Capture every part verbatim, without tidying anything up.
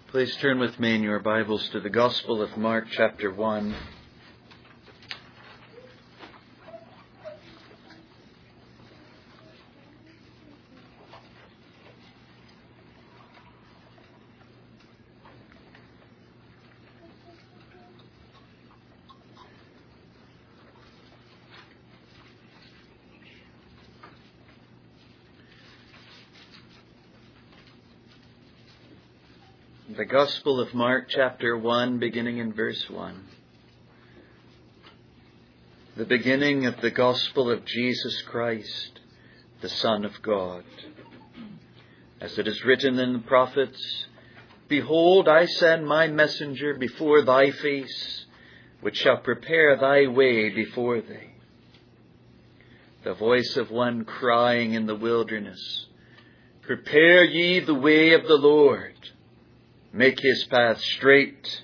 Please turn with me in your Bibles to the Gospel of Mark, chapter one. The Gospel of Mark, chapter one, beginning in verse one. The beginning of the Gospel of Jesus Christ, the Son of God. As it is written in the prophets, Behold, I send my messenger before thy face, which shall prepare thy way before thee. The voice of one crying in the wilderness, Prepare ye the way of the Lord. Make his path straight.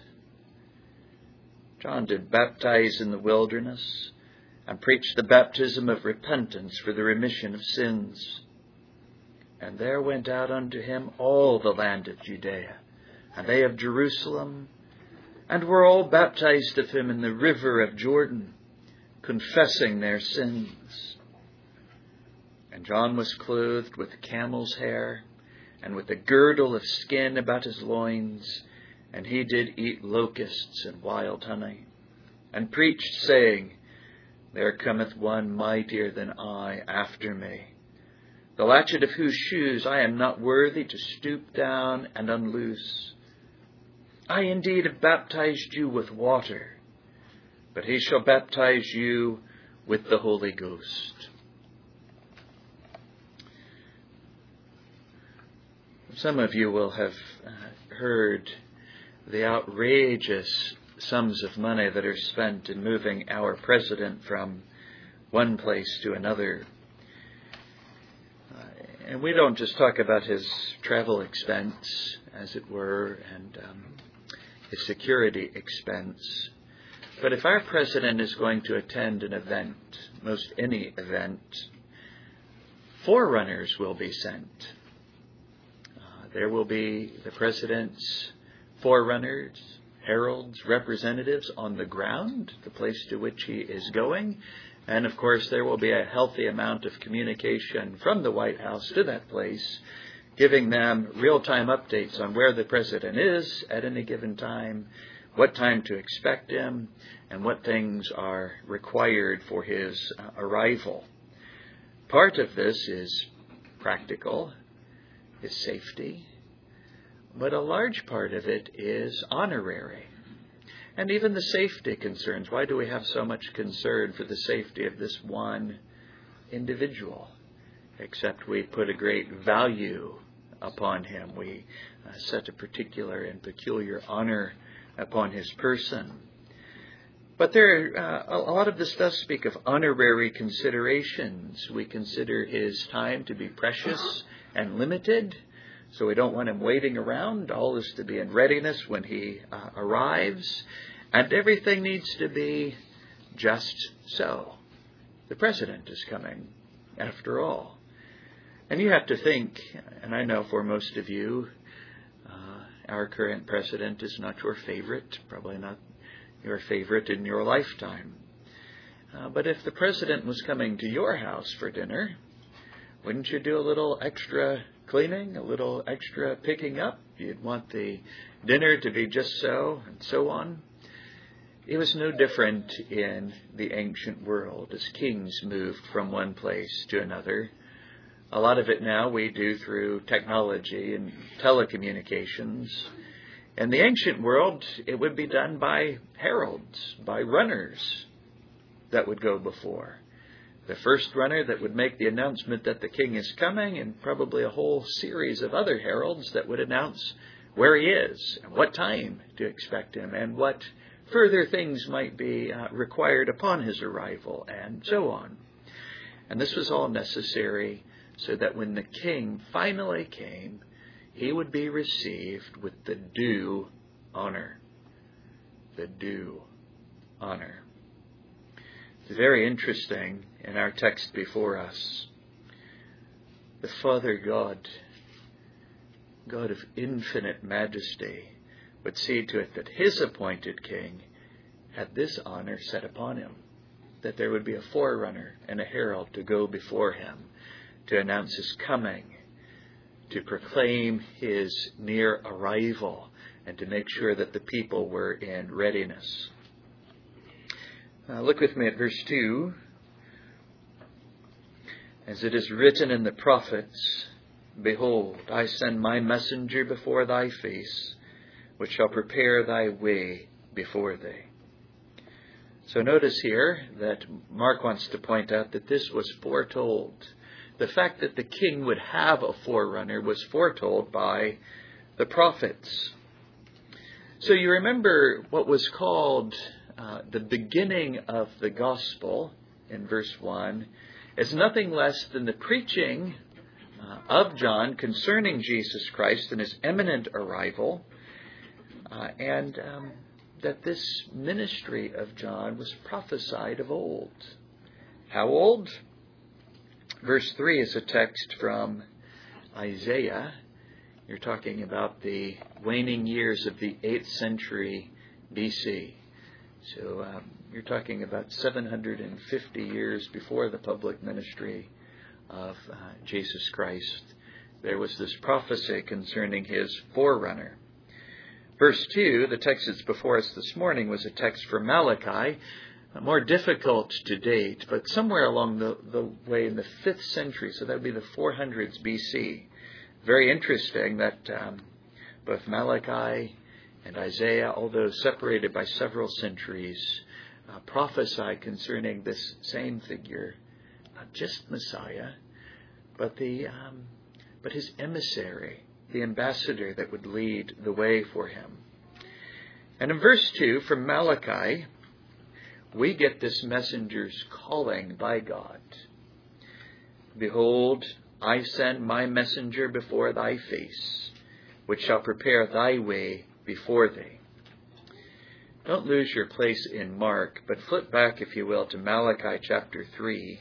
John did baptize in the wilderness and preached the baptism of repentance for the remission of sins. And there went out unto him all the land of Judea, and they of Jerusalem, and were all baptized of him in the river of Jordan, confessing their sins. And John was clothed with camel's hair, and with a girdle of skin about his loins, and he did eat locusts and wild honey, and preached, saying, There cometh one mightier than I after me, the latchet of whose shoes I am not worthy to stoop down and unloose. I indeed have baptized you with water, but he shall baptize you with the Holy Ghost. Some of you will have heard the outrageous sums of money that are spent in moving our president from one place to another. Uh, and we don't just talk about his travel expense, as it were, and um, his security expense. But if our president is going to attend an event, most any event, forerunners will be sent. There will be the president's forerunners, heralds, representatives on the ground, the place to which he is going. And of course, there will be a healthy amount of communication from the White House to that place, giving them real-time updates on where the president is at any given time, what time to expect him, and what things are required for his uh, arrival. Part of this is practical, is safety, but a large part of it is honorary. And even the safety concerns. Why do we have so much concern for the safety of this one individual? Except we put a great value upon him. We uh, set a particular and peculiar honor upon his person. But there, uh, a lot of this does speak of honorary considerations. We consider his time to be precious and limited, so we don't want him waiting around. All is to be in readiness when he uh, arrives, and everything needs to be just so. The president is coming, after all. And you have to think, and I know for most of you, uh, our current president is not your favorite, probably not your favorite in your lifetime. Uh, but if the president was coming to your house for dinner, wouldn't you do a little extra cleaning, a little extra picking up? You'd want the dinner to be just so, and so on. It was no different in the ancient world as kings moved from one place to another. A lot of it now we do through technology and telecommunications. In the ancient world, it would be done by heralds, by runners that would go before. The first runner that would make the announcement that the king is coming, and probably a whole series of other heralds that would announce where he is, and what time to expect him, and what further things might be uh, required upon his arrival, and so on. And this was all necessary so that when the king finally came, he would be received with the due honor. The due honor. It's very interesting in our text before us. The Father God God of infinite majesty, would see to it that his appointed king had this honor set upon him, that there would be a forerunner and a herald to go before him, to announce his coming, to proclaim his near arrival, and to make sure that the people were in readiness. Uh, look with me at verse two. As it is written in the prophets, Behold, I send my messenger before thy face, which shall prepare thy way before thee. So notice here that Mark wants to point out that this was foretold. The fact that the king would have a forerunner was foretold by the prophets. So you remember what was called uh, the beginning of the gospel in verse one is nothing less than the preaching uh, of John concerning Jesus Christ and his imminent arrival, uh, and um, that this ministry of John was prophesied of old. How old? Verse three is a text from Isaiah. You're talking about the waning years of the eighth century B C. So um, you're talking about seven hundred fifty years before the public ministry of uh, Jesus Christ. There was this prophecy concerning his forerunner. Verse two, the text that's before us this morning, was a text from Malachi, more difficult to date, but somewhere along the, the way in the fifth century, so that would be the four hundreds B C. Very interesting that um, both Malachi and Isaiah, although separated by several centuries, uh, prophesy concerning this same figure, not just Messiah, but the um, but his emissary, the ambassador that would lead the way for him. And in verse two, from Malachi, we get this messenger's calling by God. Behold, I send my messenger before thy face, which shall prepare thy way before thee. Don't lose your place in Mark, but flip back, if you will, to Malachi chapter three.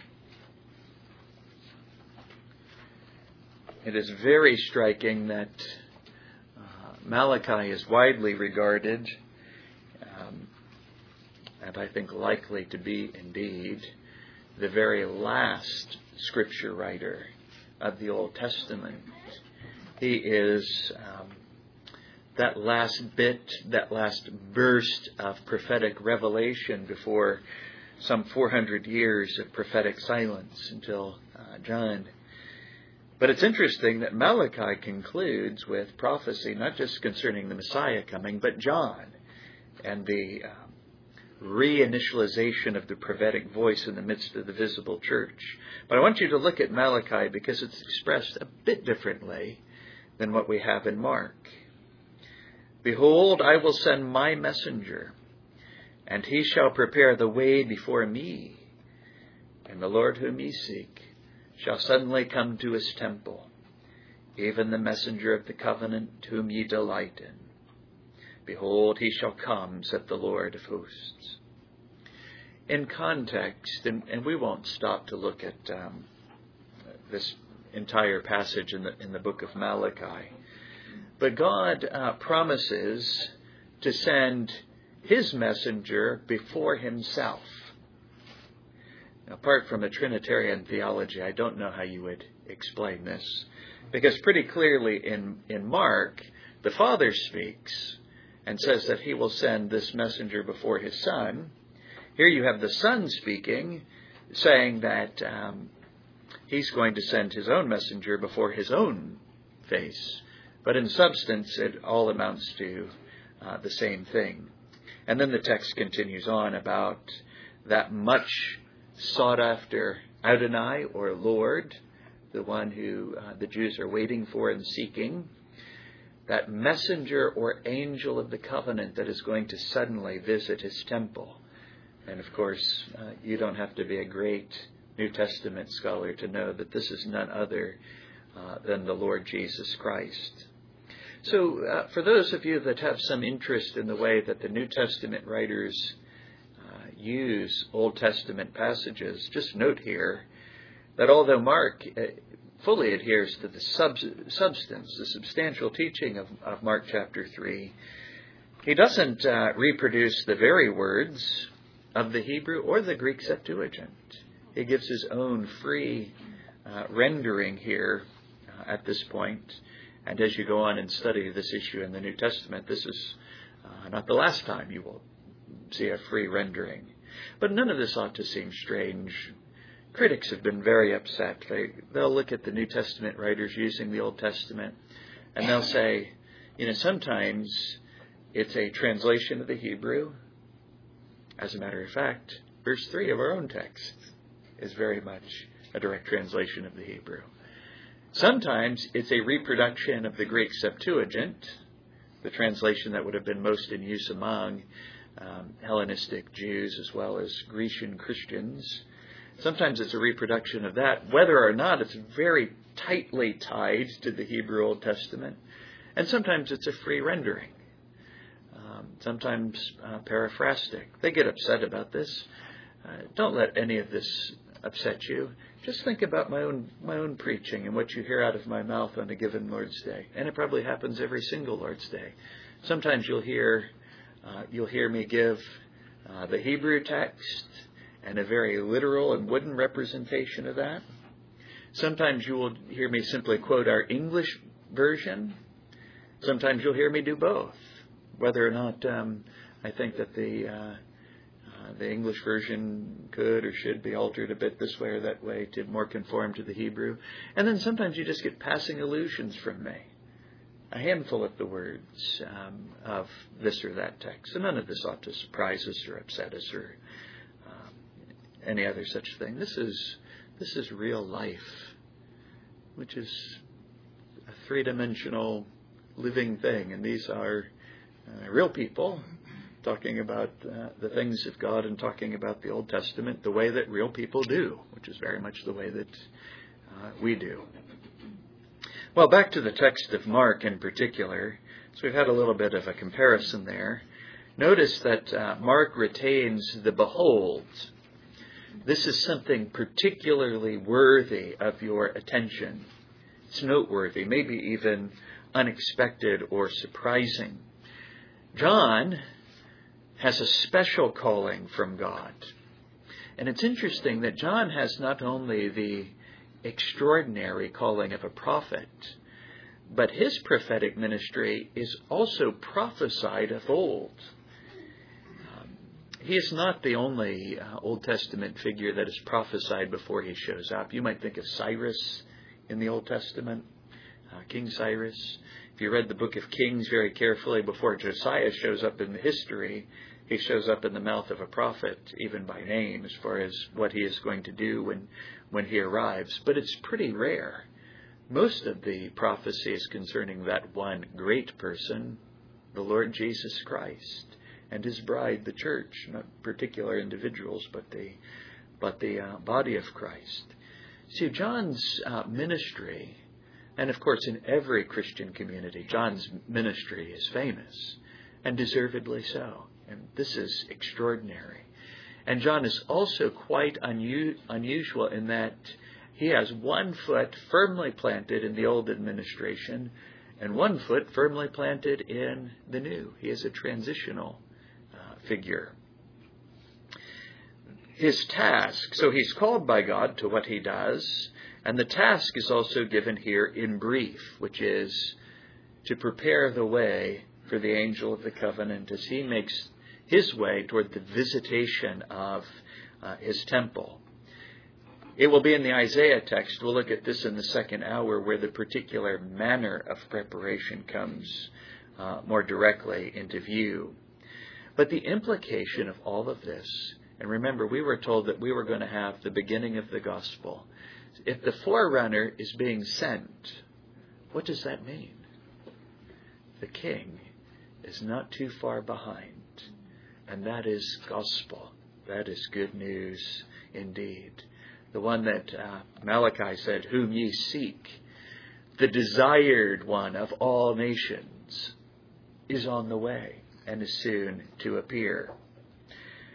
It is very striking that uh, Malachi is widely regarded, um, and I think likely to be indeed, the very last scripture writer of the Old Testament. He is um, that last bit, that last burst of prophetic revelation before some four hundred years of prophetic silence until uh, John. But it's interesting that Malachi concludes with prophecy not just concerning the Messiah coming, but John and the um, reinitialization of the prophetic voice in the midst of the visible church. But I want you to look at Malachi because it's expressed a bit differently than what we have in Mark. Behold, I will send my messenger, and he shall prepare the way before me. And the Lord whom ye seek shall suddenly come to his temple, even the messenger of the covenant whom ye delight in. Behold, he shall come, saith the Lord of hosts. In context, and, and we won't stop to look at um, this entire passage in the in the book of Malachi, but God uh, promises to send his messenger before himself. Apart from a Trinitarian theology, I don't know how you would explain this, because pretty clearly in, in Mark, the Father speaks and says that he will send this messenger before his Son. Here you have the Son speaking, saying that um, he's going to send his own messenger before his own face. But in substance, it all amounts to uh, the same thing. And then the text continues on about that much sought after Adonai, or Lord, the one who uh, the Jews are waiting for and seeking, that messenger or angel of the covenant that is going to suddenly visit his temple. And of course, uh, you don't have to be a great New Testament scholar to know that this is none other uh, than the Lord Jesus Christ. So uh, for those of you that have some interest in the way that the New Testament writers uh, use Old Testament passages, just note here that although Mark uh, fully adheres to the sub- substance, the substantial teaching of, of Mark chapter three. He doesn't uh, reproduce the very words of the Hebrew or the Greek Septuagint. He gives his own free uh, rendering here uh, at this point. And as you go on and study this issue in the New Testament, this is uh, not the last time you will see a free rendering. But none of this ought to seem strange. Critics have been very upset. They, they'll look at the New Testament writers using the Old Testament, and they'll say, you know, sometimes it's a translation of the Hebrew. As a matter of fact, verse three of our own text is very much a direct translation of the Hebrew. Sometimes it's a reproduction of the Greek Septuagint, the translation that would have been most in use among um, Hellenistic Jews as well as Grecian Christians. Sometimes it's a reproduction of that, whether or not it's very tightly tied to the Hebrew Old Testament. And sometimes it's a free rendering. Um, sometimes uh, paraphrastic. They get upset about this. Uh, don't let any of this upset you. Just think about my own my own preaching and what you hear out of my mouth on a given Lord's Day. And it probably happens every single Lord's Day. Sometimes you'll hear uh, you'll hear me give uh, the Hebrew text and a very literal and wooden representation of that. Sometimes you will hear me simply quote our English version. Sometimes you'll hear me do both. Whether or not um, I think that the uh, uh, the English version could or should be altered a bit this way or that way to more conform to the Hebrew. And then sometimes you just get passing allusions from me. A handful of the words um, of this or that text. And none of this ought to surprise us or upset us or um, any other such thing. This is this is real life, which is a three-dimensional living thing. And these are Uh, real people talking about uh, the things of God and talking about the Old Testament the way that real people do, which is very much the way that uh, we do. Well, back to the text of Mark in particular. So we've had a little bit of a comparison there. Notice that uh, Mark retains the behold. This is something particularly worthy of your attention. It's noteworthy, maybe even unexpected or surprising. John has a special calling from God. And it's interesting that John has not only the extraordinary calling of a prophet, but his prophetic ministry is also prophesied of old. Um, he is not the only uh, Old Testament figure that is prophesied before he shows up. You might think of Cyrus in the Old Testament, uh, King Cyrus. If you read the book of Kings very carefully, before Josiah shows up in the history, he shows up in the mouth of a prophet, even by name, as far as what he is going to do when, when he arrives. But it's pretty rare. Most of the prophecy is concerning that one great person, the Lord Jesus Christ, and his bride, the church, not particular individuals, but the, but the uh, body of Christ. See, John's uh, ministry... And of course, in every Christian community, John's ministry is famous, and deservedly so. And this is extraordinary. And John is also quite unu- unusual in that he has one foot firmly planted in the old administration and one foot firmly planted in the new. He is a transitional uh, figure. His task, so he's called by God to what he does. And the task is also given here in brief, which is to prepare the way for the angel of the covenant as he makes his way toward the visitation of uh, his temple. It will be in the Isaiah text. We'll look at this in the second hour where the particular manner of preparation comes uh, more directly into view. But the implication of all of this, and remember, we were told that we were going to have the beginning of the gospel. If the forerunner is being sent, what does that mean? The king is not too far behind. And that is gospel. That is good news indeed. The one that uh, Malachi said, whom ye seek, the desired one of all nations, is on the way and is soon to appear.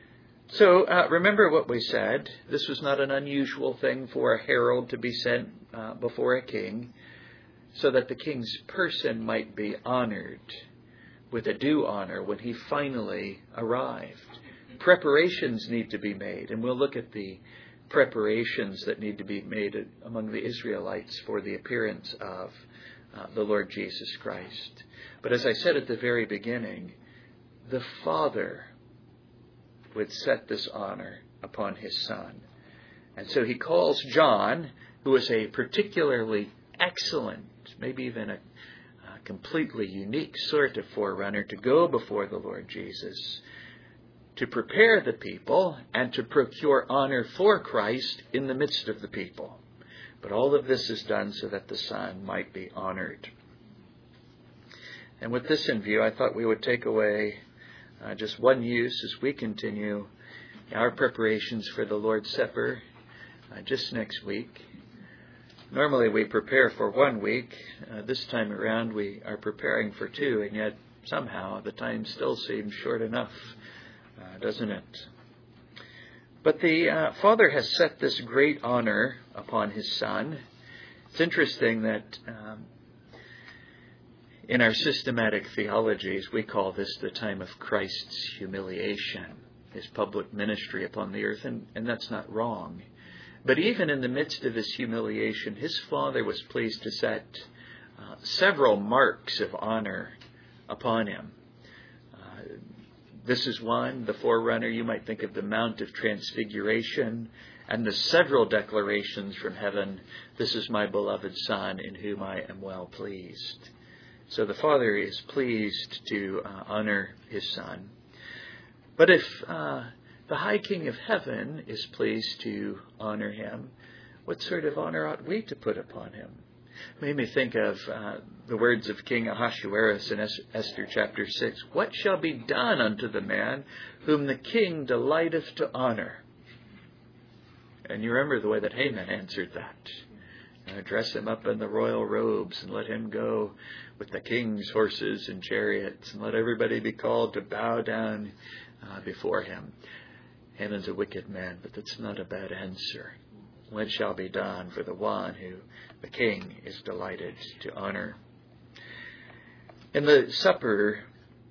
So uh, remember what we said. This was not an unusual thing for a herald to be sent uh, before a king so that the king's person might be honored with a due honor when he finally arrived. Preparations need to be made, and we'll look at the preparations that need to be made among the Israelites for the appearance of uh, the Lord Jesus Christ. But as I said at the very beginning, the Father would set this honor upon his Son. And so he calls John, who is a particularly excellent, maybe even a, a completely unique sort of forerunner, to go before the Lord Jesus, to prepare the people and to procure honor for Christ in the midst of the people. But all of this is done so that the Son might be honored. And with this in view, I thought we would take away uh, just one use as we continue our preparations for the Lord's Supper uh, just next week. Normally we prepare for one week. Uh, this time around we are preparing for two, and yet somehow the time still seems short enough, uh, doesn't it? But the uh, Father has set this great honor upon his Son. It's interesting that um, in our systematic theologies, we call this the time of Christ's humiliation, his public ministry upon the earth, and, and that's not wrong. But even in the midst of his humiliation, his Father was pleased to set uh, several marks of honor upon him. Uh, this is one, the forerunner. You might think of the Mount of Transfiguration and the several declarations from heaven, "This is my beloved Son, in whom I am well pleased." So the Father is pleased to uh, honor his Son. But if uh, the High King of Heaven is pleased to honor him, what sort of honor ought we to put upon him? It made me think of uh, the words of King Ahasuerus in es- Esther chapter six. "What shall be done unto the man whom the king delighteth to honor?" And you remember the way that Haman answered that. Uh, dress him up in the royal robes and let him go with the king's horses and chariots, and let everybody be called to bow down uh, before him. Haman's a wicked man, but that's not a bad answer. What shall be done for the one who the king is delighted to honor? In the supper,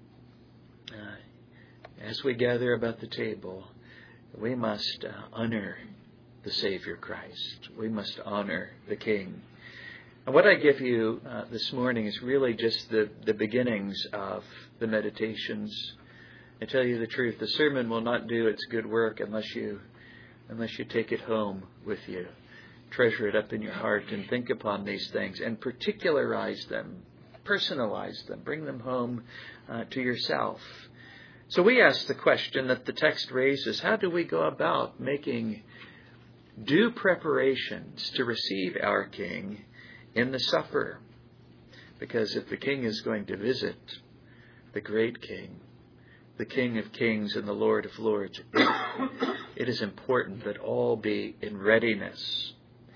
uh, as we gather about the table, we must uh, honor the Savior Christ. We must honor the King. And what I give you uh, this morning is really just the, the beginnings of the meditations. I tell you the truth, the sermon will not do its good work unless you unless you take it home with you. Treasure it up in your heart and think upon these things and particularize them, personalize them, bring them home uh, to yourself. So we ask the question that the text raises: how do we go about making due preparations to receive our King in the supper? Because if the King is going to visit, the great King, the King of Kings and the Lord of Lords, it is important that all be in readiness.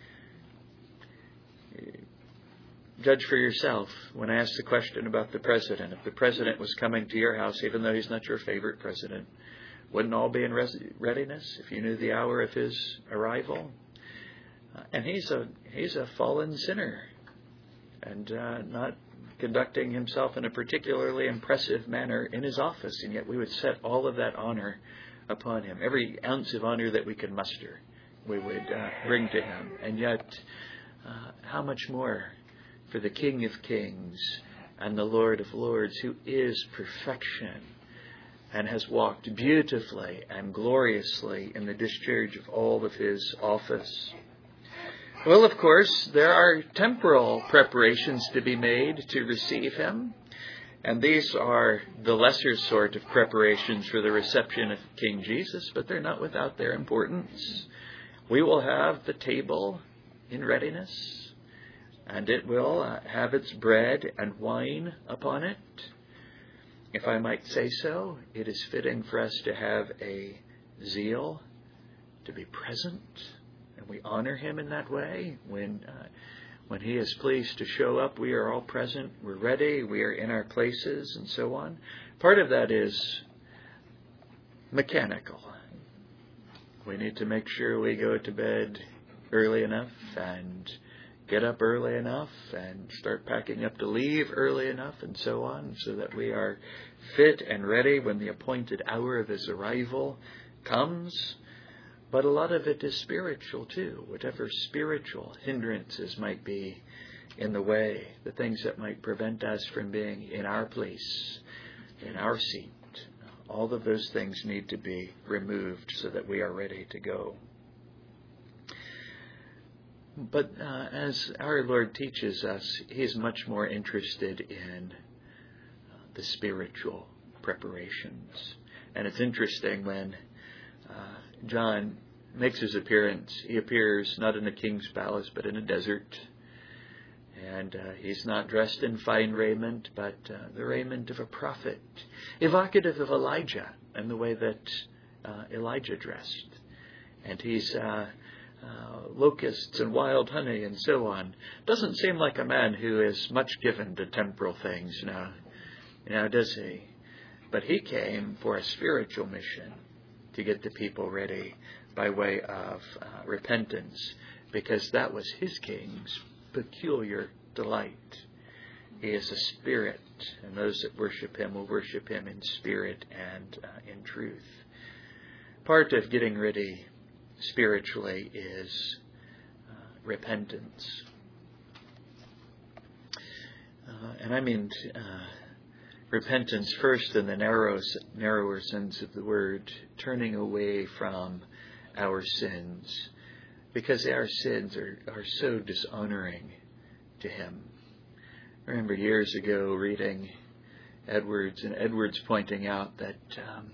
Judge for yourself. When I asked the question about the president, if the president was coming to your house, even though he's not your favorite president, wouldn't all be in readiness if you knew the hour of his arrival? Uh, and he's a he's a fallen sinner and uh, not conducting himself in a particularly impressive manner in his office, and yet we would set all of that honor upon him. Every ounce of honor that we could muster, we would uh, bring to him. And yet, uh, how much more for the King of Kings and the Lord of Lords, who is perfection and has walked beautifully and gloriously in the discharge of all of his office. Well, of course, there are temporal preparations to be made to receive him, and these are the lesser sort of preparations for the reception of King Jesus, but they're not without their importance. We will have the table in readiness, and it will have its bread and wine upon it. If I might say so, it is fitting for us to have a zeal to be present, and we honor him in that way. When uh, when he is pleased to show up, we are all present, we're ready, we are in our places, and so on. Part of that is mechanical. We need to make sure we go to bed early enough and get up early enough and start packing up to leave early enough and so on, so that we are fit and ready when the appointed hour of his arrival comes. But a lot of it is spiritual too. Whatever spiritual hindrances might be in the way, the things that might prevent us from being in our place, in our seat, all of those things need to be removed so that we are ready to go. But uh, as our Lord teaches us, he is much more interested in uh, the spiritual preparations. And it's interesting when uh, John makes his appearance. He appears not in a king's palace, but in a desert. And uh, he's not dressed in fine raiment, but uh, the raiment of a prophet, evocative of Elijah and the way that uh, Elijah dressed. And he's uh, uh, locusts and wild honey and so on. Doesn't seem like a man who is much given to temporal things now, now does he? But he came for a spiritual mission, to get the people ready by way of uh, repentance, because that was his king's peculiar delight. He is a spirit, and those that worship him will worship him in spirit and uh, in truth. Part of getting ready spiritually is uh, repentance. Uh, and I mean uh, repentance first in the narrow, narrower sense of the word, turning away from our sins, because our sins are, are so dishonoring to him. I remember years ago reading Edwards, and Edwards pointing out that um,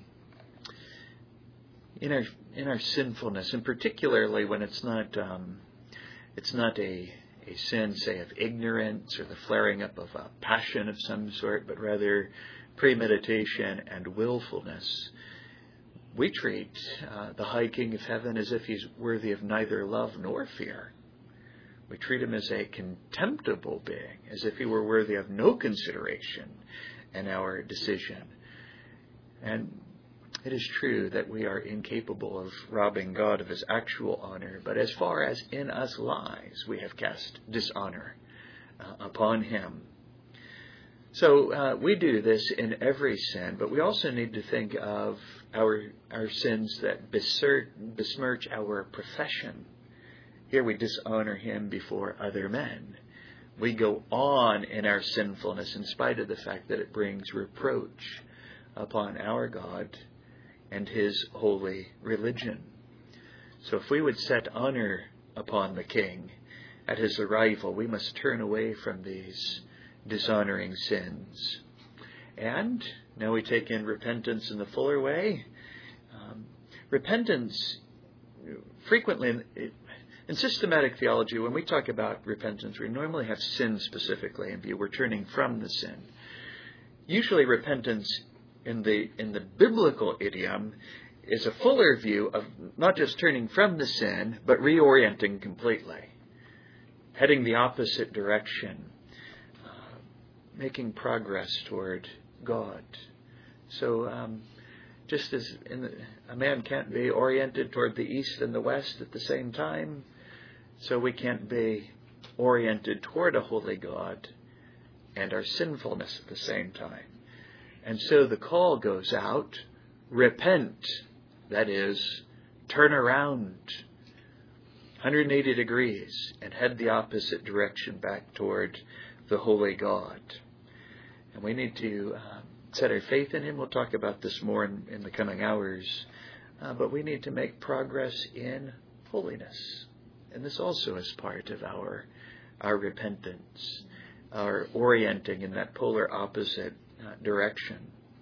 in our in our sinfulness, and particularly when it's not um, it's not a a sin, say, of ignorance or the flaring up of a passion of some sort, but rather premeditation and willfulness, we treat uh, the high King of Heaven as if he's worthy of neither love nor fear. We treat him as a contemptible being, as if he were worthy of no consideration in our decision. And it is true that we are incapable of robbing God of his actual honor, but as far as in us lies, we have cast dishonor uh, upon him. So uh, we do this in every sin, but we also need to think of our our sins that besmirch our profession. Here we dishonor him before other men. We go on in our sinfulness in spite of the fact that it brings reproach upon our God and his holy religion. So if we would set honor upon the King at his arrival, we must turn away from these dishonoring sins. And now we take in repentance in the fuller way. Um, repentance, frequently, it, in systematic theology, when we talk about repentance, we normally have sin specifically in view. We're turning from the sin. Usually repentance in the in the biblical idiom is a fuller view of not just turning from the sin, but reorienting completely, heading the opposite direction, uh, making progress toward God. So um, just as in the, a man can't be oriented toward the east and the west at the same time, so we can't be oriented toward a holy God and our sinfulness at the same time. And so the call goes out, repent, that is, turn around one hundred eighty degrees and head the opposite direction back toward the holy God. And we need to uh, set our faith in him. We'll talk about this more in, in the coming hours. Uh, but we need to make progress in holiness. And this also is part of our, our repentance, our orienting in that polar opposite Uh, direction.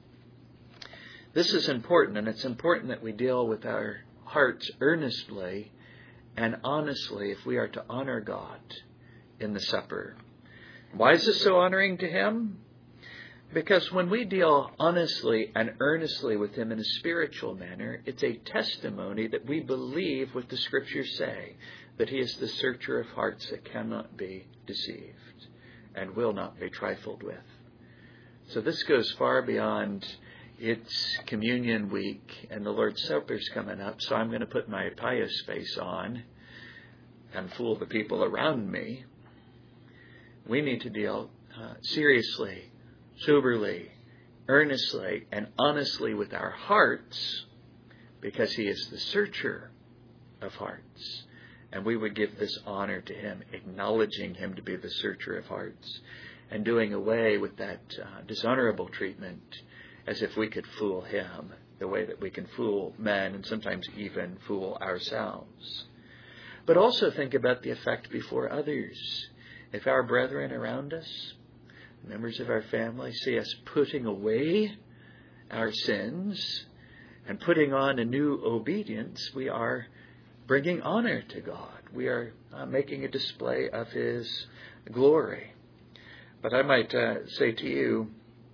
This is important, and it's important that we deal with our hearts earnestly and honestly if we are to honor God in the supper. Why is this so honoring to him? Because when we deal honestly and earnestly with him in a spiritual manner, it's a testimony that we believe what the scriptures say, that he is the searcher of hearts that cannot be deceived and will not be trifled with. So this goes far beyond it's Communion Week and the Lord's Supper's coming up, so I'm going to put my pious face on and fool the people around me. We need to deal uh, seriously, soberly, earnestly, and honestly with our hearts, because He is the searcher of hearts. And we would give this honor to Him, acknowledging Him to be the searcher of hearts, and doing away with that uh, dishonorable treatment as if we could fool Him the way that we can fool men and sometimes even fool ourselves. But also think about the effect before others. If our brethren around us, members of our family, see us putting away our sins and putting on a new obedience, we are bringing honor to God. We are uh, making a display of His glory. But I might uh, say to you,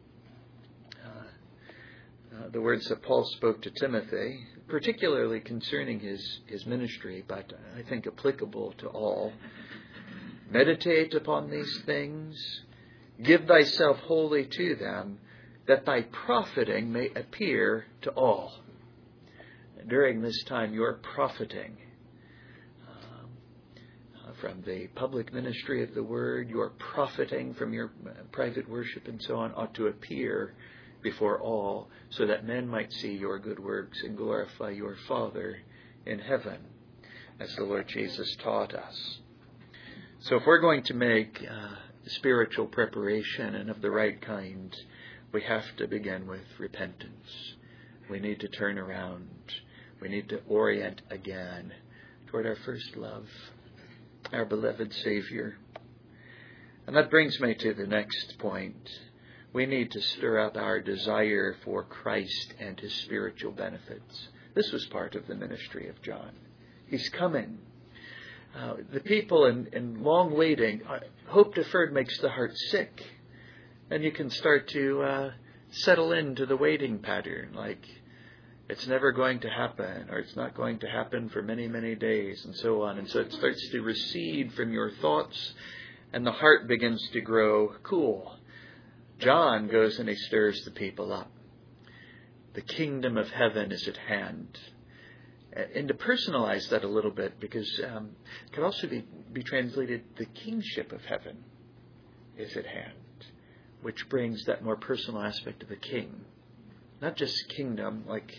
uh, uh, the words that Paul spoke to Timothy, particularly concerning his, his ministry, but I think applicable to all. Meditate upon these things, give thyself wholly to them, that thy profiting may appear to all. During this time, your profiting um, uh, from the public ministry of the Word, your profiting from your private worship and so on, ought to appear before all, so that men might see your good works and glorify your Father in heaven, as the Lord Jesus taught us. So if we're going to make uh, spiritual preparation, and of the right kind, we have to begin with repentance. We need to turn around. We need to orient again toward our first love, our beloved Savior. And that brings me to the next point. We need to stir up our desire for Christ and His spiritual benefits. This was part of the ministry of John. He's coming. Uh, the people in, in long waiting, uh, hope deferred makes the heart sick. And you can start to uh, settle into the waiting pattern, like it's never going to happen, or it's not going to happen for many, many days, and so on. And so it starts to recede from your thoughts, and the heart begins to grow cool. John goes and he stirs the people up. The kingdom of heaven is at hand. And to personalize that a little bit, because um, it could also be, be translated, the kingship of heaven is at hand, which brings that more personal aspect of the king. Not just kingdom, like,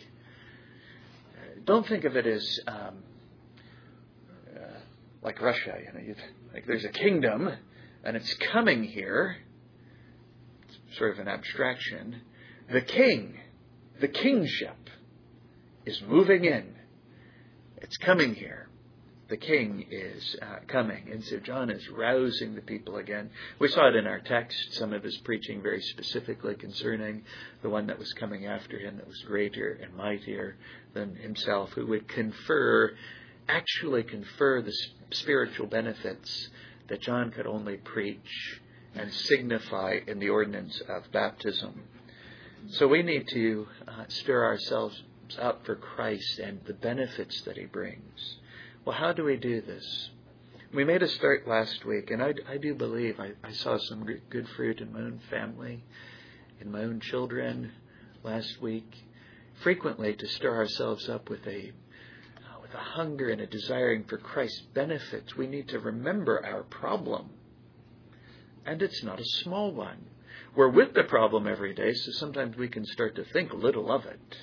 uh, don't think of it as um, uh, like Russia, you know, you, like there's a kingdom and it's coming here. It's sort of an abstraction. The king, the kingship is moving in. It's coming here. The king is uh, coming. And so John is rousing the people again. We saw it in our text, some of his preaching very specifically concerning the one that was coming after him that was greater and mightier than himself, who would confer, actually confer the spiritual benefits that John could only preach and signify in the ordinance of baptism. So we need to uh, stir ourselves up for Christ and the benefits that He brings. Well, how do we do this? We made a start last week, and I, I do believe I, I saw some good fruit in my own family, in my own children last week. Frequently, to stir ourselves up with a uh, with a hunger and a desiring for Christ's benefits, we need to remember our problem. And it's not a small one. We're with the problem every day, so sometimes we can start to think little of it.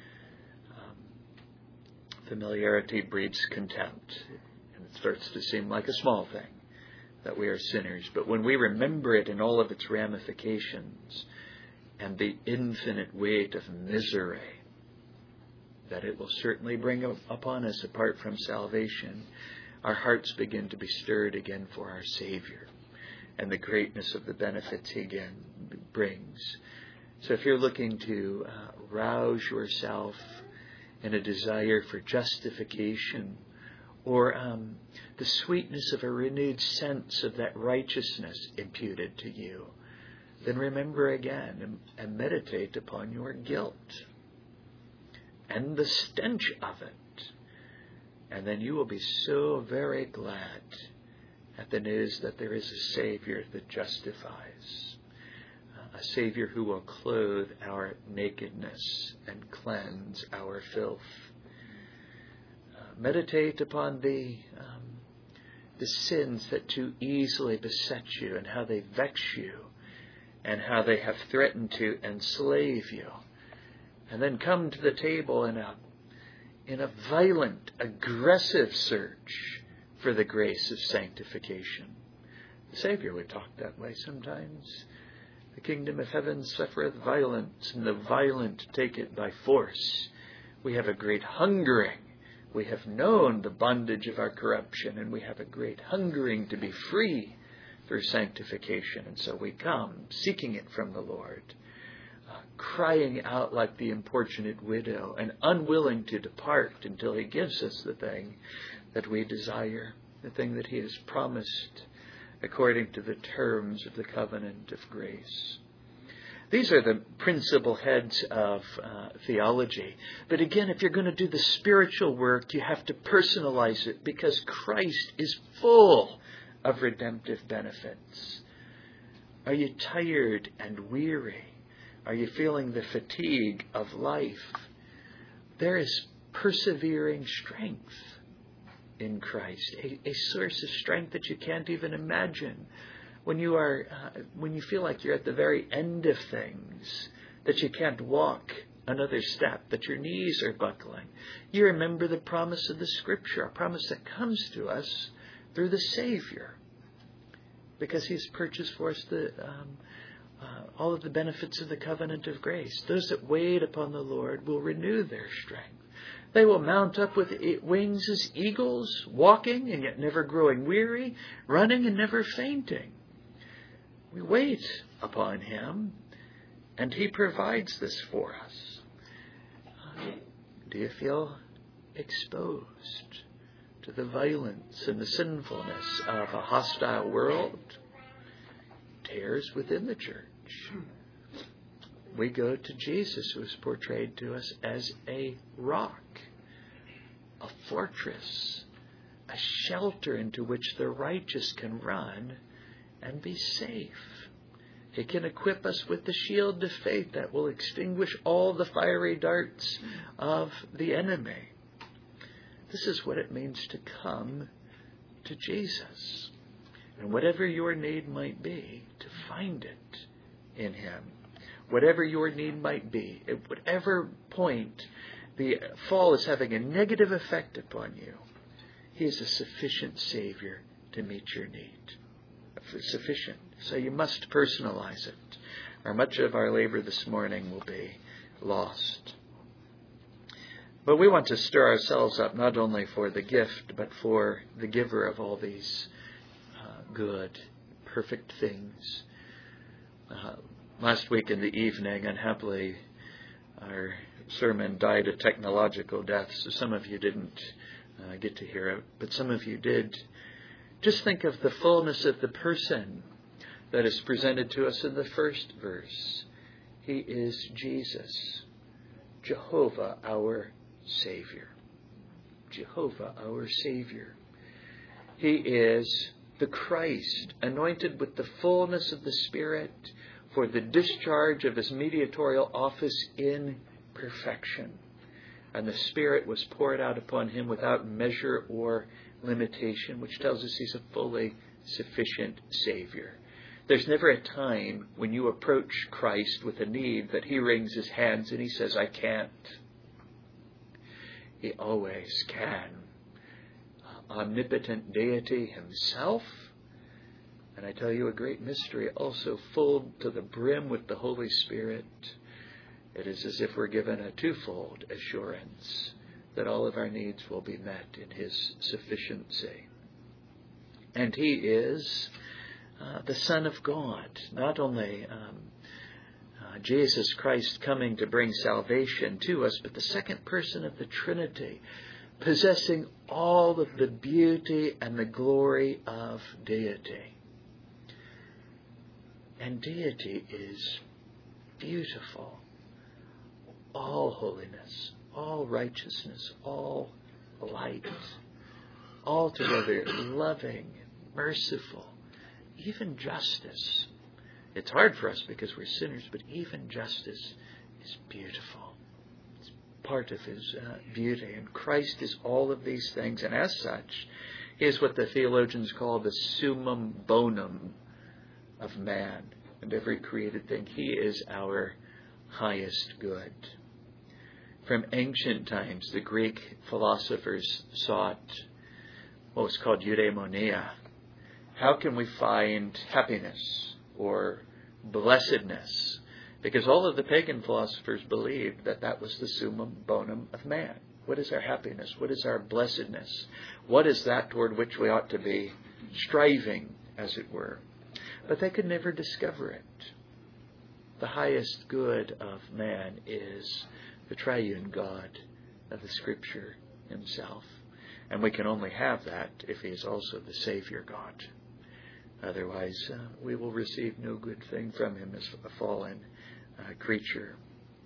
Familiarity breeds contempt, and it starts to seem like a small thing that we are sinners. But when we remember it in all of its ramifications and the infinite weight of misery that it will certainly bring upon us apart from salvation, our hearts begin to be stirred again for our Savior and the greatness of the benefits He again brings. So if you're looking to uh, rouse yourself in a desire for justification, or um, the sweetness of a renewed sense of that righteousness imputed to you, then remember again and, and meditate upon your guilt and the stench of it. And then you will be so very glad at the news that there is a Savior that justifies, a a Savior who will clothe our nakedness and cleanse our filth. Uh, meditate upon the, um, the sins that too easily beset you and how they vex you and how they have threatened to enslave you. And then come to the table in a, in a violent, aggressive search for the grace of sanctification. The Savior would talk that way sometimes. The kingdom of heaven suffereth violence, and the violent take it by force. We have a great hungering. We have known the bondage of our corruption, and we have a great hungering to be free through sanctification. And so we come, seeking it from the Lord, uh, crying out like the importunate widow, and unwilling to depart until He gives us the thing that we desire, the thing that He has promised according to the terms of the covenant of grace. These are the principal heads of uh, theology. But again, if you're going to do the spiritual work, you have to personalize it, because Christ is full of redemptive benefits. Are you tired and weary? Are you feeling the fatigue of life? There is persevering strength in Christ, a, a source of strength that you can't even imagine. When you are, uh, when you feel like you're at the very end of things, that you can't walk another step, that your knees are buckling, you remember the promise of the Scripture, a promise that comes to us through the Savior, because He's purchased for us the um, uh, all of the benefits of the covenant of grace. Those that wait upon the Lord will renew their strength. They will mount up with wings as eagles, walking and yet never growing weary, running and never fainting. We wait upon Him, and He provides this for us. Do you feel exposed to the violence and the sinfulness of a hostile world? Tares within the church. We go to Jesus, who is portrayed to us as a rock, a fortress, a shelter into which the righteous can run and be safe. He can equip us with the shield of faith that will extinguish all the fiery darts of the enemy. This is what it means to come to Jesus. And whatever your need might be, to find it in Him. Whatever your need might be, at whatever point the fall is having a negative effect upon you, He is a sufficient Savior to meet your need. Sufficient. So you must personalize it, or much of our labor this morning will be lost. But we want to stir ourselves up not only for the gift, but for the giver of all these uh, good, perfect things. Uh, last week in the evening, unhappily, our sermon died a technological death, so some of you didn't uh, get to hear it, but some of you did. Just think of the fullness of the person that is presented to us in the first verse. He is Jesus, Jehovah our Savior. Jehovah our Savior. He is the Christ, anointed with the fullness of the Spirit for the discharge of His mediatorial office in perfection. And the Spirit was poured out upon Him without measure or limitation, which tells us He's a fully sufficient Savior. There's never a time when you approach Christ with a need that He wrings His hands and He says, I can't. He always can. Omnipotent deity Himself. And I tell you a great mystery, also full to the brim with the Holy Spirit. It is as if we're given a twofold assurance that all of our needs will be met in His sufficiency. And He is uh, the Son of God, not only um, uh, Jesus Christ coming to bring salvation to us, but the second person of the Trinity, possessing all of the beauty and the glory of deity. And deity is beautiful. All holiness, all righteousness, all light, altogether loving, merciful, even justice. It's hard for us because we're sinners, but even justice is beautiful. It's part of his uh, beauty. And Christ is all of these things. And as such, he is what the theologians call the summum bonum of man and every created thing. He is our highest good. From ancient times, the Greek philosophers sought what was called eudaimonia. How can we find happiness or blessedness? Because all of the pagan philosophers believed that that was the summum bonum of man. What is our happiness? What is our blessedness? What is that toward which we ought to be striving, as it were? But they could never discover it. The highest good of man is the triune God of the Scripture himself. And we can only have that if he is also the Savior God. Otherwise, uh, we will receive no good thing from him as a fallen uh, creature.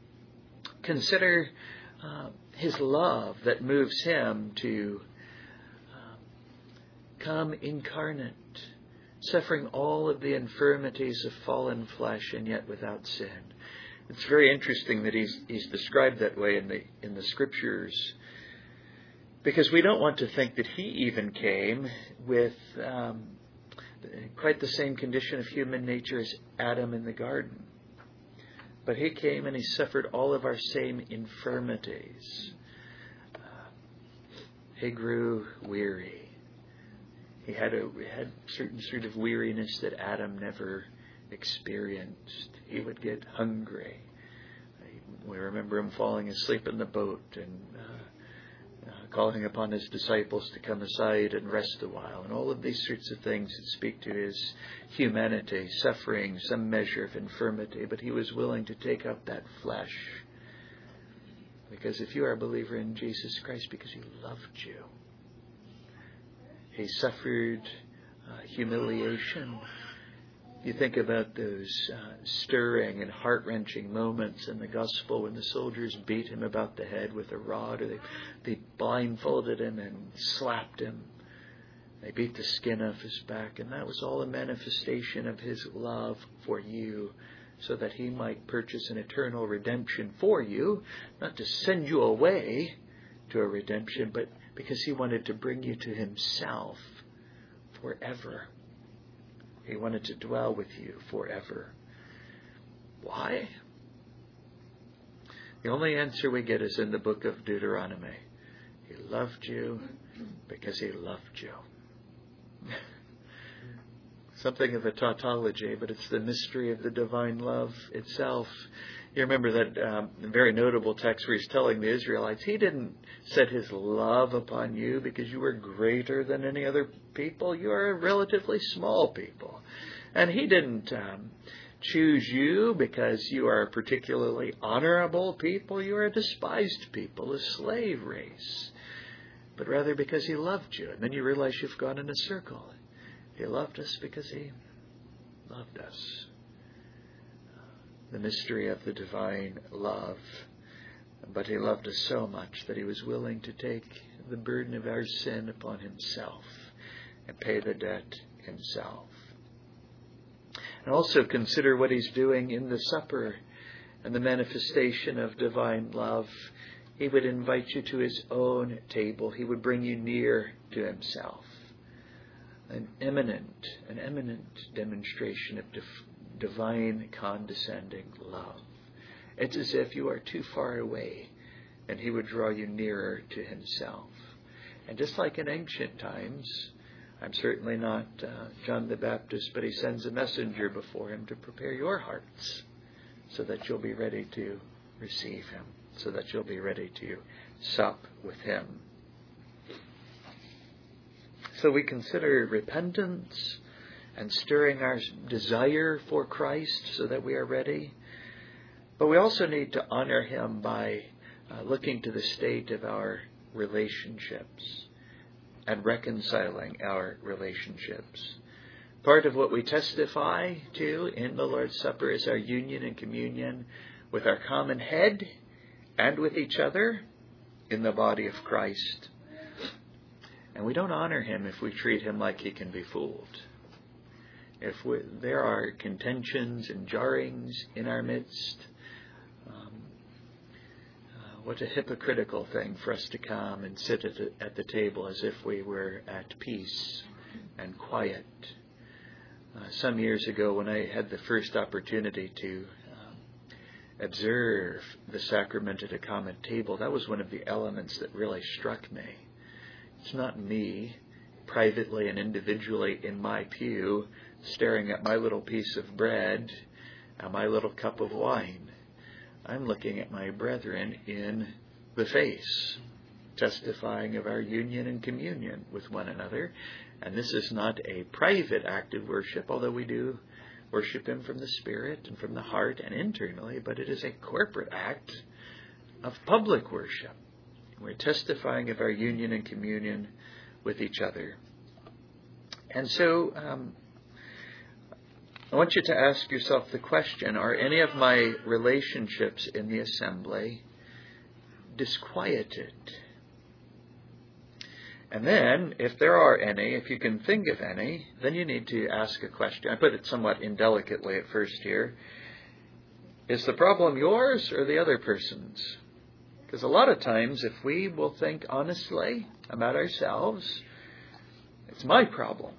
Consider uh, his love that moves him to uh, come incarnate, suffering all of the infirmities of fallen flesh and yet without sin. It's very interesting that he's he's described that way in the in the Scriptures, because we don't want to think that he even came with um, quite the same condition of human nature as Adam in the garden. But he came and he suffered all of our same infirmities. Uh, he grew weary. He had a had certain sort of weariness that Adam never experienced. He would get hungry. We remember him falling asleep in the boat and uh, uh, calling upon his disciples to come aside and rest a while, and all of these sorts of things that speak to his humanity, suffering some measure of infirmity, but he was willing to take up that flesh. Because if you are a believer in Jesus Christ, because he loved you, he suffered uh, humiliation. You think about those uh, stirring and heart-wrenching moments in the gospel when the soldiers beat him about the head with a rod, or they, they blindfolded him and slapped him. They beat the skin off his back, and that was all a manifestation of his love for you, so that he might purchase an eternal redemption for you, not to send you away to a redemption, but because he wanted to bring you to himself forever. He wanted to dwell with you forever. Why? The only answer we get is in the book of Deuteronomy. He loved you because he loved you. Something of a tautology, but it's the mystery of the divine love itself. You remember that um, very notable text where he's telling the Israelites, he didn't set his love upon you because you were greater than any other people. You are a relatively small people. And he didn't um, choose you because you are a particularly honorable people. You are a despised people, a slave race. But rather because he loved you. And then you realize you've gone in a circle. He loved us because he loved us. The mystery of the divine love. But he loved us so much that he was willing to take the burden of our sin upon himself and pay the debt himself. And also consider what he's doing in the supper and the manifestation of divine love. He would invite you to his own table. He would bring you near to himself. An eminent, an eminent demonstration of dif- divine condescending love. It's as if you are too far away and he would draw you nearer to himself. And just like in ancient times, I'm certainly not uh, John the Baptist, but he sends a messenger before him to prepare your hearts so that you'll be ready to receive him, so that you'll be ready to sup with him. So we consider repentance and stirring our desire for Christ so that we are ready. But we also need to honor him by uh, looking to the state of our relationships and reconciling our relationships. Part of what we testify to in the Lord's Supper is our union and communion with our common head and with each other in the body of Christ. And we don't honor him if we treat him like he can be fooled. if we, there are contentions and jarrings in our midst, um, uh, what a hypocritical thing for us to come and sit at the, at the table as if we were at peace and quiet. Uh, some years ago, when I had the first opportunity to um, observe the sacrament at a common table, that was one of the elements that really struck me. It's not me privately and individually in my pew staring at my little piece of bread and my little cup of wine. I'm looking at my brethren in the face, testifying of our union and communion with one another. And this is not a private act of worship, although we do worship Him from the Spirit and from the heart and internally, but it is a corporate act of public worship. We're testifying of our union and communion with each other. And so um, I want you to ask yourself the question, are any of my relationships in the assembly disquieted? And then, if there are any, if you can think of any, then you need to ask a question. I put it somewhat indelicately at first here. Is the problem yours or the other person's? Because a lot of times, if we will think honestly about ourselves, it's my problem.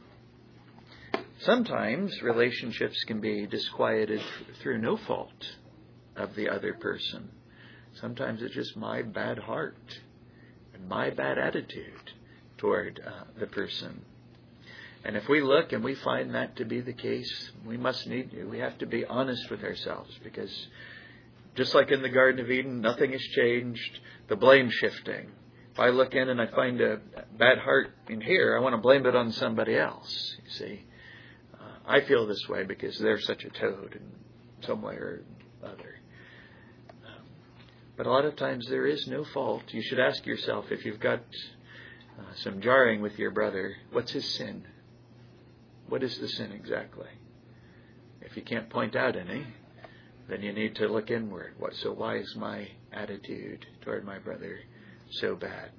Sometimes relationships can be disquieted through no fault of the other person. Sometimes it's just my bad heart and my bad attitude toward uh, the person. And if we look and we find that to be the case, we must need to. We have to be honest with ourselves, because just like in the Garden of Eden, nothing has changed. The blame shifting. If I look in and I find a bad heart in here, I want to blame it on somebody else. You see, uh, I feel this way because they're such a toad in some way or other. Um, but a lot of times there is no fault. You should ask yourself, if you've got uh, some jarring with your brother, what's his sin? What is the sin exactly? If you can't point out any, then you need to look inward. What? So why is my attitude toward my brother so bad?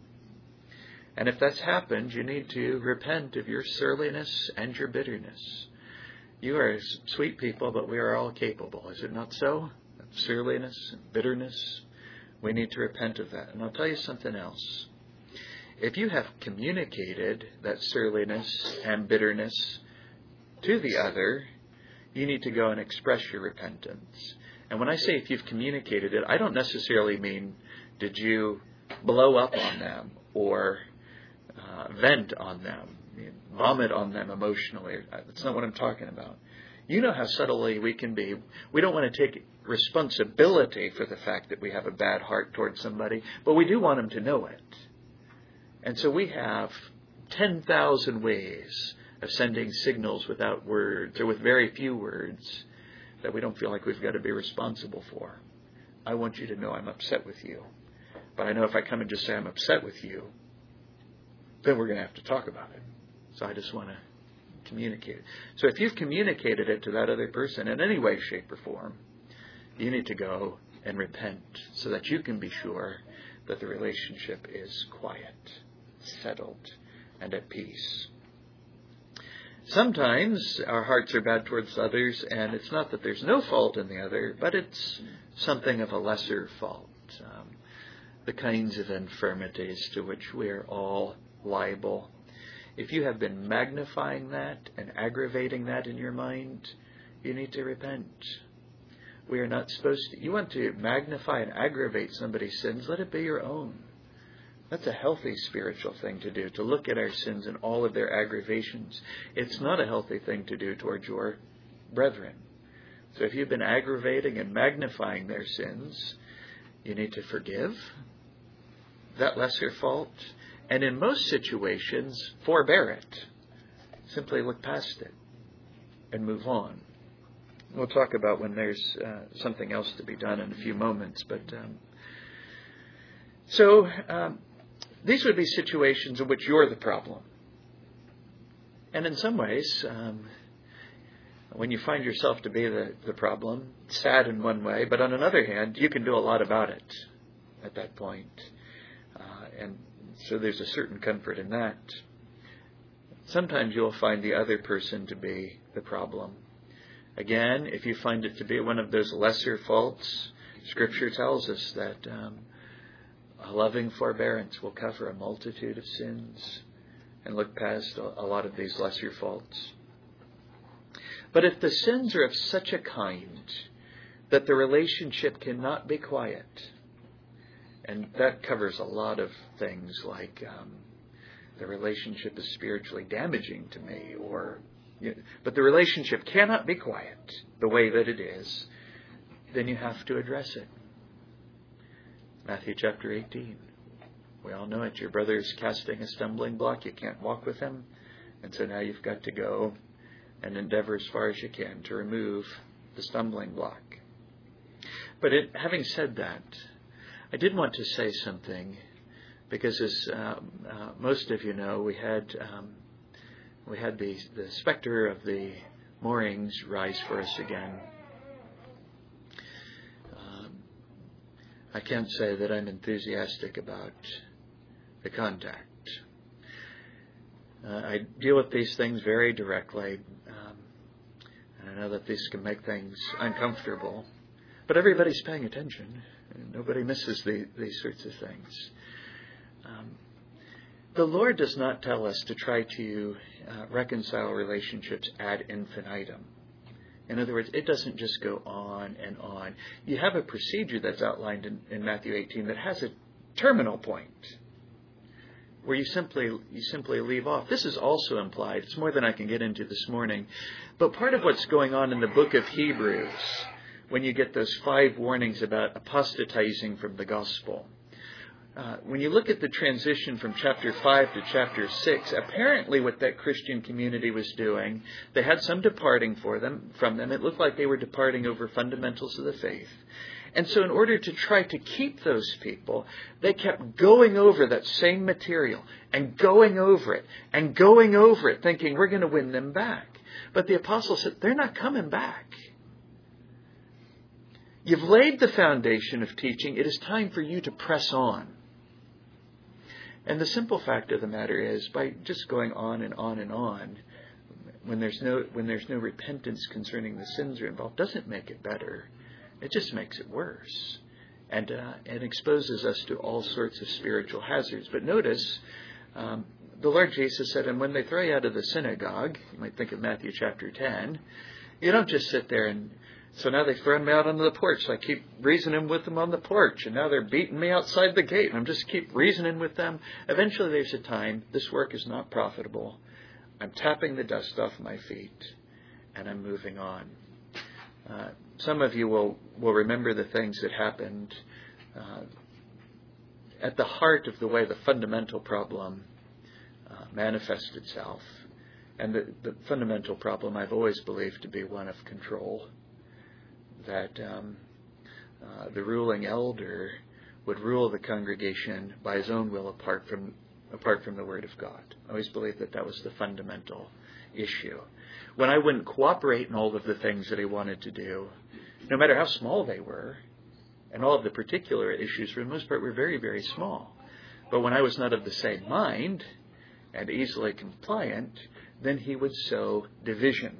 And if that's happened, you need to repent of your surliness and your bitterness. You are sweet people, but we are all capable, is it not so? Of surliness and bitterness. We need to repent of that. And I'll tell you something else. If you have communicated that surliness and bitterness to the other, you need to go and express your repentance. And when I say if you've communicated it, I don't necessarily mean did you blow up on them or uh, vent on them, vomit on them emotionally. That's not what I'm talking about. You know how subtly we can be. We don't want to take responsibility for the fact that we have a bad heart towards somebody, but we do want them to know it. And so we have ten thousand ways of sending signals without words or with very few words that we don't feel like we've got to be responsible for. I want you to know I'm upset with you. But I know if I come and just say I'm upset with you, then we're going to have to talk about it. So I just want to communicate it. So if you've communicated it to that other person in any way, shape, or form, you need to go and repent so that you can be sure that the relationship is quiet, settled, and at peace. Sometimes our hearts are bad towards others, and it's not that there's no fault in the other, but it's something of a lesser fault. Um, the kinds of infirmities to which we are all liable. If you have been magnifying that and aggravating that in your mind, you need to repent. We are not supposed to. You want to magnify and aggravate somebody's sins, let it be your own. That's a healthy spiritual thing to do, to look at our sins and all of their aggravations. It's not a healthy thing to do towards your brethren. So if you've been aggravating and magnifying their sins, you need to forgive that lesser fault. And in most situations, forbear it. Simply look past it and move on. We'll talk about when there's uh, something else to be done in a few moments. But um, so um, these would be situations in which you're the problem. And in some ways, um, when you find yourself to be the, the problem, sad in one way, but on another hand, you can do a lot about it at that point. Uh, and so there's a certain comfort in that. sometimes you'll find the other person to be the problem. Again, if you find it to be one of those lesser faults, Scripture tells us that um, a loving forbearance will cover a multitude of sins and look past a, a lot of these lesser faults. But if the sins are of such a kind that the relationship cannot be quiet, and that covers a lot of things like um, the relationship is spiritually damaging to me, or you know, but the relationship cannot be quiet the way that it is, then you have to address it. Matthew chapter eighteen. We all know it. Your brother is casting a stumbling block. You can't walk with him. And so now you've got to go and endeavor as far as you can to remove the stumbling block. But it, having said that, I did want to say something, because as uh, uh, most of you know, we had um, we had the the specter of the moorings rise for us again. Um, I can't say that I'm enthusiastic about the contact. Uh, I deal with these things very directly, um, and I know that these can make things uncomfortable. But everybody's paying attention. Nobody misses the, these sorts of things. Um, the Lord does not tell us to try to uh, reconcile relationships ad infinitum. In other words, it doesn't just go on and on. You have a procedure that's outlined in, in Matthew eighteen that has a terminal point where you simply you simply leave off. This is also implied. It's more than I can get into this morning. But part of what's going on in the book of Hebrews, when you get those five warnings about apostatizing from the gospel, uh, when you look at the transition from chapter five to chapter six, apparently what that Christian community was doing, they had some departing for them from them. It looked like they were departing over fundamentals of the faith. And so in order to try to keep those people, they kept going over that same material and going over it and going over it, thinking we're going to win them back. But the apostle said, they're not coming back. You've laid the foundation of teaching. It is time for you to press on. And the simple fact of the matter is, by just going on and on and on, when there's no when there's no repentance concerning the sins are involved, doesn't make it better. It just makes it worse, and uh, it exposes us to all sorts of spiritual hazards. But notice, um, the Lord Jesus said, and when they throw you out of the synagogue, you might think of Matthew chapter ten, you don't just sit there and, so now they've thrown me out onto the porch. So I keep reasoning with them on the porch, and now they're beating me outside the gate, and I'm just keep reasoning with them. Eventually there's a time, this work is not profitable. I'm tapping the dust off my feet, and I'm moving on. Uh, some of you will, will remember the things that happened uh, at the heart of the way the fundamental problem uh, manifests itself. And the, the fundamental problem I've always believed to be one of control. That um, uh, the ruling elder would rule the congregation by his own will apart from apart from the Word of God. I always believed that that was the fundamental issue. When I wouldn't cooperate in all of the things that he wanted to do, no matter how small they were, and all of the particular issues for the most part were very, very small. But when I was not of the same mind and easily compliant, then he would sow division.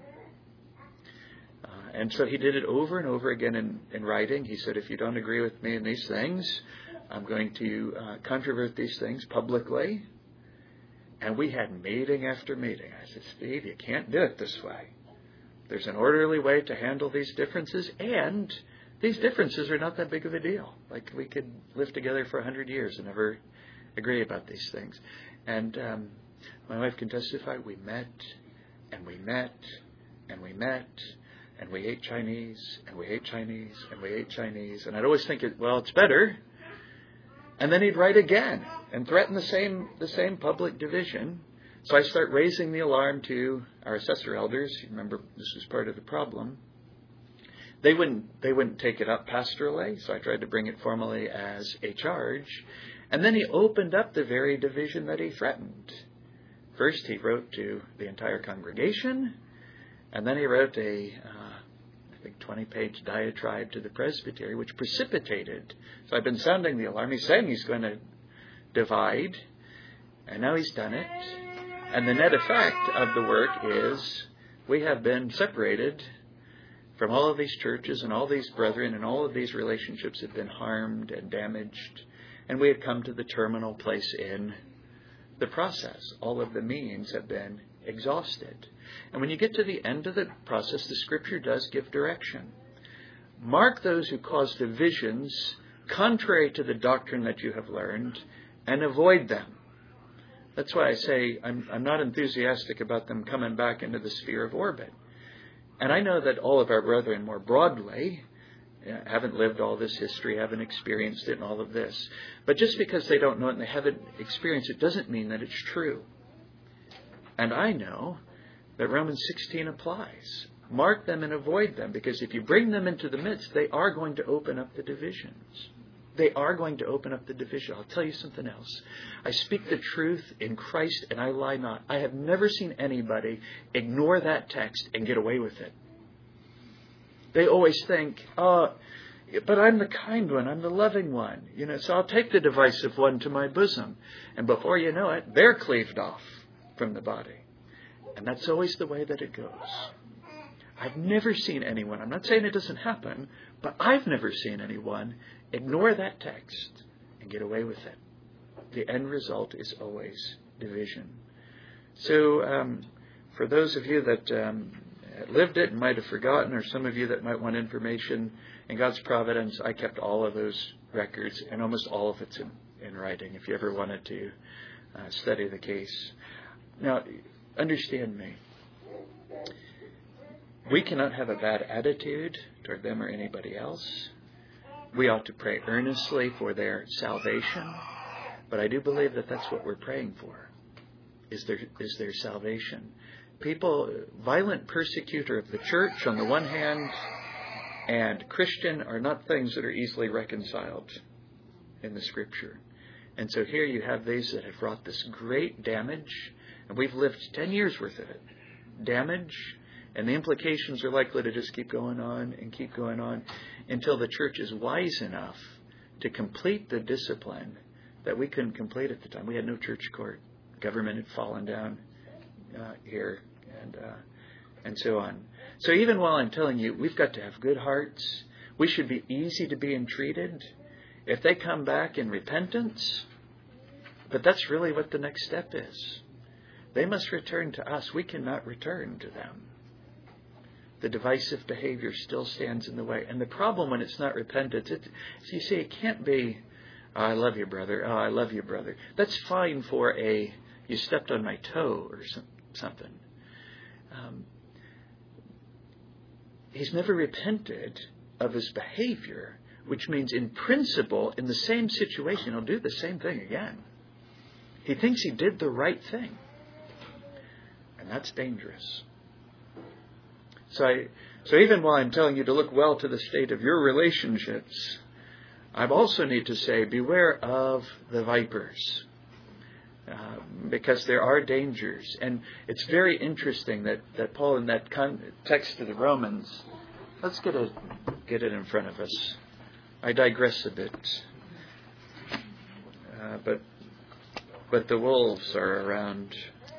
Uh, and so he did it over and over again in, in writing. He said, if you don't agree with me in these things, I'm going to uh, controvert these things publicly. And we had meeting after meeting. I said, Steve, you can't do it this way. There's an orderly way to handle these differences, and these differences are not that big of a deal. Like, we could live together for a hundred years and never agree about these things. And um, my wife can testify, we met, and we met, and we met, and we ate Chinese, and we ate Chinese, and we ate Chinese. And I'd always think, well, it's better. And then he'd write again and threaten the same the same public division. So I start raising the alarm to our assessor elders. You remember, this was part of the problem. They wouldn't they wouldn't take it up pastorally, so I tried to bring it formally as a charge. And then he opened up the very division that he threatened. First, he wrote to the entire congregation, and then he wrote a uh, I think twenty-page diatribe to the presbytery, which precipitated. So I've been sounding the alarm. He's saying he's going to divide, and now he's done it. And the net effect of the work is we have been separated from all of these churches, and all these brethren, and all of these relationships have been harmed and damaged. And we had come to the terminal place in the process. All of the means have been exhausted. And when you get to the end of the process, the Scripture does give direction. Mark those who cause divisions contrary to the doctrine that you have learned, and avoid them. That's why I say I'm, I'm not enthusiastic about them coming back into the sphere of orbit. And I know that all of our brethren more broadly haven't lived all this history, haven't experienced it and all of this. But just because they don't know it and they haven't experienced it doesn't mean that it's true. And I know that Romans sixteen applies. Mark them and avoid them, because if you bring them into the midst, they are going to open up the divisions. They are going to open up the division. I'll tell you something else. I speak the truth in Christ and I lie not. I have never seen anybody ignore that text and get away with it. They always think, oh, but I'm the kind one. I'm the loving one. You know, so I'll take the divisive one to my bosom. And before you know it, they're cleaved off from the body. And that's always the way that it goes. I've never seen anyone, I'm not saying it doesn't happen, but I've never seen anyone ignore that text and get away with it. The end result is always division. So um, for those of you that um, lived it and might have forgotten, or some of you that might want information, in God's providence, I kept all of those records, and almost all of it's in, in writing, if you ever wanted to uh, study the case. Now, understand me. We cannot have a bad attitude toward them or anybody else. We ought to pray earnestly for their salvation. But I do believe that that's what we're praying for, is their, is their salvation. People, violent persecutor of the church on the one hand, and Christian are not things that are easily reconciled in the Scripture. And so here you have these that have wrought this great damage, and we've lived ten years worth of it. Damage. And the implications are likely to just keep going on and keep going on until the church is wise enough to complete the discipline that we couldn't complete at the time. We had no church court. Government had fallen down uh, here, and uh, and so on. So even while I'm telling you, we've got to have good hearts. We should be easy to be entreated. If they come back in repentance, but that's really what the next step is. They must return to us. We cannot return to them. The divisive behavior still stands in the way. And the problem when it's not repentance, it, you see, it can't be, oh, I love you, brother. Oh, I love you, brother. That's fine for a, you stepped on my toe or some, something. Um, he's never repented of his behavior, which means in principle, in the same situation, he'll do the same thing again. He thinks he did the right thing. And that's dangerous. So, I, so even while I'm telling you to look well to the state of your relationships, I also need to say, beware of the vipers, uh, because there are dangers. And it's very interesting that, that Paul, in that con- text to the Romans, let's get it, get it in front of us. I digress a bit, uh, but but the wolves are around.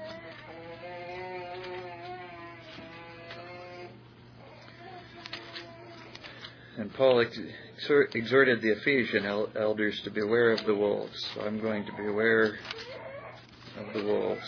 And Paul exhorted the Ephesian elders to beware of the wolves. So I'm going to beware of the wolves.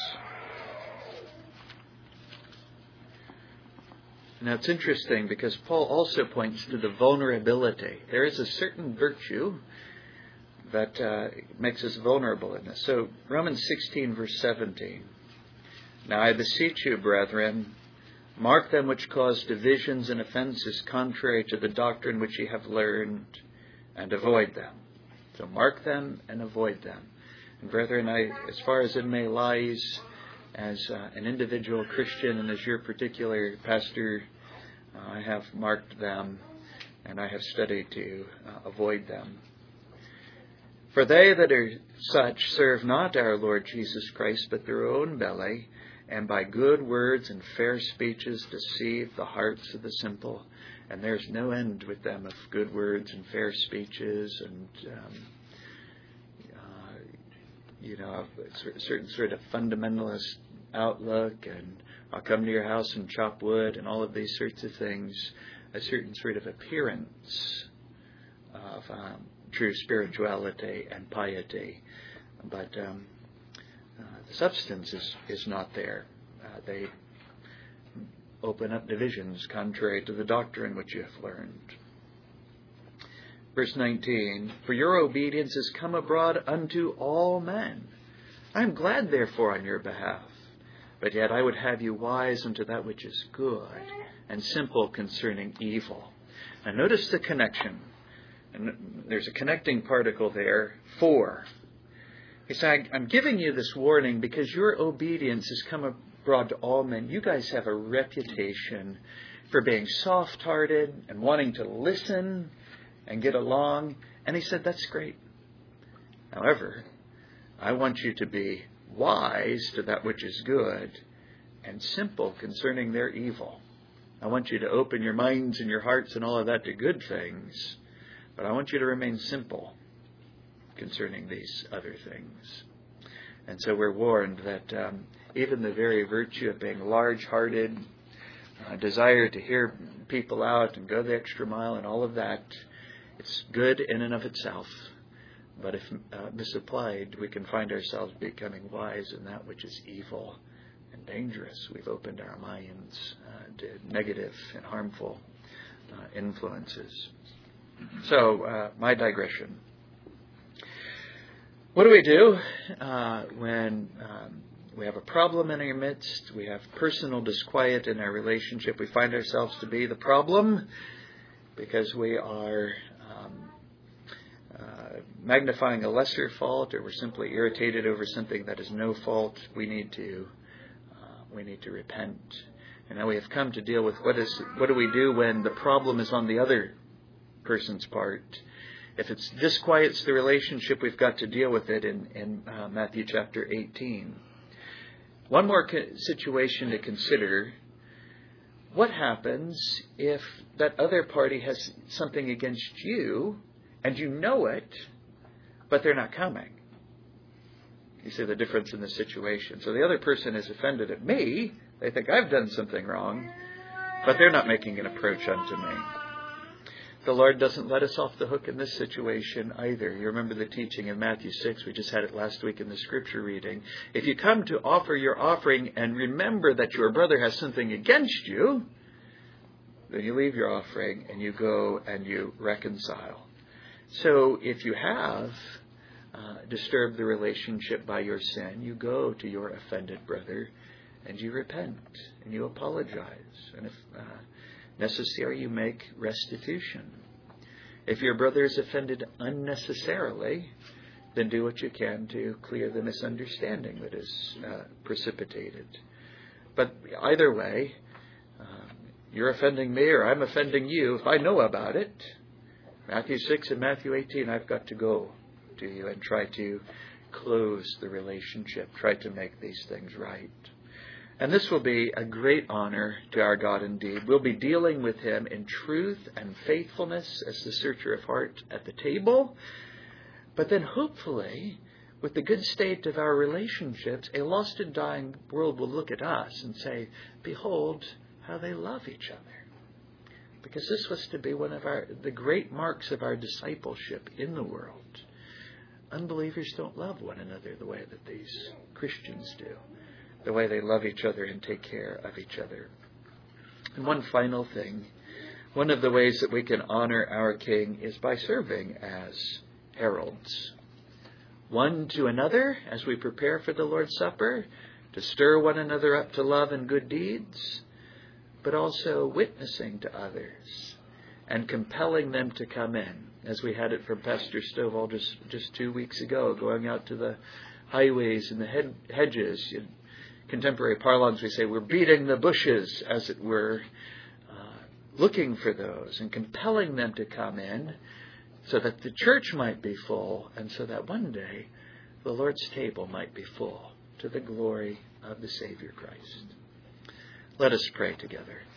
Now it's interesting because Paul also points to the vulnerability. There is a certain virtue that uh, makes us vulnerable in this. So Romans sixteen verse seventeen. Now I beseech you, brethren, mark them which cause divisions and offenses contrary to the doctrine which ye have learned, and avoid them. So mark them and avoid them. And brethren, I, as far as in me lies, as uh, an individual Christian and as your particular pastor, uh, I have marked them and I have studied to uh, avoid them. For they that are such serve not our Lord Jesus Christ, but their own belly, and by good words and fair speeches deceive the hearts of the simple. And there's no end with them of good words and fair speeches and, um, uh, you know, a certain sort of fundamentalist outlook, and I'll come to your house and chop wood, and all of these sorts of things, a certain sort of appearance of um, true spirituality and piety. But um, uh, the substance is, is not there. Uh, they open up divisions contrary to the doctrine which you have learned. Verse nineteen, for your obedience is come abroad unto all men. I am glad, therefore, on your behalf. But yet I would have you wise unto that which is good, and simple concerning evil. Now notice the connection. And there's a connecting particle there, for. He said, I'm giving you this warning because your obedience has come abroad to all men. You guys have a reputation for being soft-hearted and wanting to listen and get along. And he said, that's great. However, I want you to be wise to that which is good and simple concerning their evil. I want you to open your minds and your hearts and all of that to good things, but I want you to remain simple concerning these other things. And so we're warned that um, even the very virtue of being large-hearted, uh, desire to hear people out and go the extra mile and all of that, it's good in and of itself. But if uh, misapplied, we can find ourselves becoming wise in that which is evil and dangerous. We've opened our minds uh, to negative and harmful uh, influences. So, uh, my digression. What do we do uh, when um, we have a problem in our midst? We have personal disquiet in our relationship. We find ourselves to be the problem because we are um, uh, magnifying a lesser fault, or we're simply irritated over something that is no fault. We need to uh, we need to repent. And now we have come to deal with what is what do we do when the problem is on the other person's part. If it disquiets the relationship, we've got to deal with it in, in uh, Matthew chapter eighteen. One more co- situation to consider. What happens if that other party has something against you and you know it, but they're not coming? You see the difference in the situation. So the other person is offended at me. They think I've done something wrong, but they're not making an approach unto me. The Lord doesn't let us off the hook in this situation either. You remember the teaching in Matthew six. We just had it last week in the scripture reading. If you come to offer your offering and remember that your brother has something against you, then you leave your offering and you go and you reconcile. So if you have uh, disturbed the relationship by your sin, you go to your offended brother and you repent and you apologize. And if uh, necessary, you make restitution. If your brother is offended unnecessarily, then do what you can to clear the misunderstanding that is uh, precipitated. But either way, uh, you're offending me or I'm offending you. If I know about it, Matthew six and Matthew eighteen, I've got to go to you and try to close the relationship, try to make these things right. And this will be a great honor to our God indeed. We'll be dealing with Him in truth and faithfulness as the searcher of heart at the table. But then hopefully, with the good state of our relationships, a lost and dying world will look at us and say, behold how they love each other. Because this was to be one of our the great marks of our discipleship in the world. Unbelievers don't love one another the way that these Christians do. The way they love each other and take care of each other. And one final thing, one of the ways that we can honor our King is by serving as heralds. One to another as we prepare for the Lord's Supper, to stir one another up to love and good deeds, but also witnessing to others and compelling them to come in, as we had it from Pastor Stovall just, just two weeks ago, going out to the highways and the head, hedges. You, Contemporary parlance, we say we're beating the bushes, as it were, uh, looking for those and compelling them to come in so that the church might be full and so that one day the Lord's table might be full to the glory of the Savior Christ. Let us pray together.